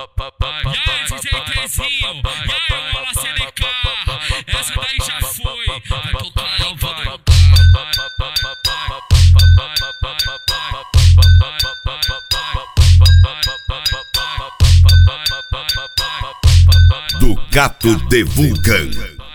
E aí, DJ Kezinho, e aí, ela CDK, essa daí já foi, vai tocar, não vai. Do Gato de Vulcan.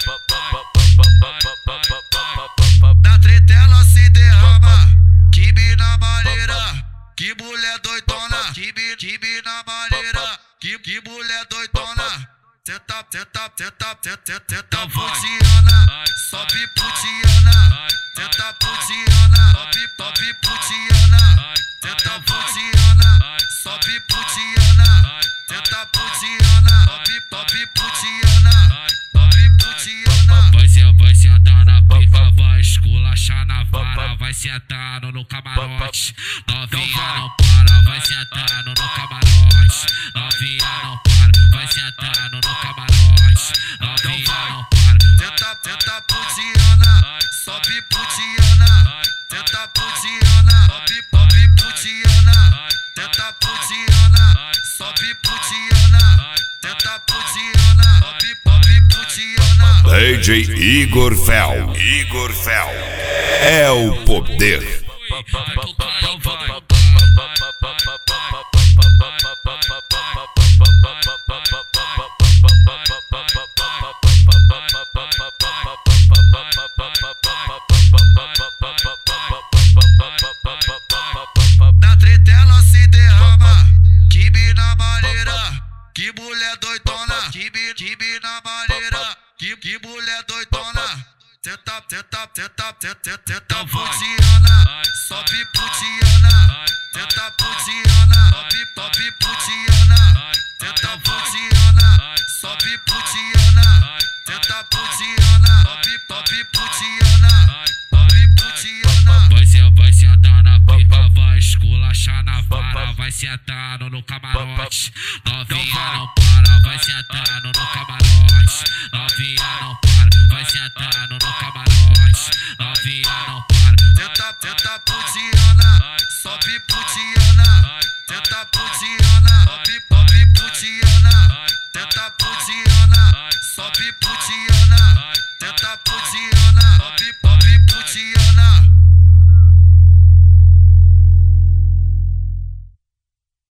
Na treta ela se derrama, que mina maneira, que mulher doidona, que mina maneira, que mulher doidona. Senta, senta, senta, senta, senta putiana, sobe putiana, senta putiana, sobe putiana, senta putiana, sobe putiana, senta putiana, sobe putiana, sobe putiana. Vai sentar na pica, vai esculachar na vara, vai sentando no camarote, novinha não para, vai sentando no camarote, novinha não para, vai sentando no camarote, novinha não para. Senta, senta putiana, sobe putiana, senta putiana, sobe putiana, senta putiana, sobe putiana, senta putiana, sobe putiana. DJ Igor Fel. Igor Fel. É o poder. Vai tocar, não vai. Na treta ela se derrama, que mina maneira, que mulher doidona, que mina maneira, que mulher doidona. Senta, senta, senta, senta, senta putiana, sobe putiana, senta putiana, sobe putiana, senta putiana, sobe putiana, senta putiana, sobe putiana, sobe putiana. Vai sentar na pica, vai esculachar na vara, vai sentando no camarote, novinha não para, vai sentando no camarote, novinha não para, vai sentando no camarote, novinha não para. Senta, senta putiana, sobe putiana, senta putiana, sobe putiana, senta putiana, sobe putiana.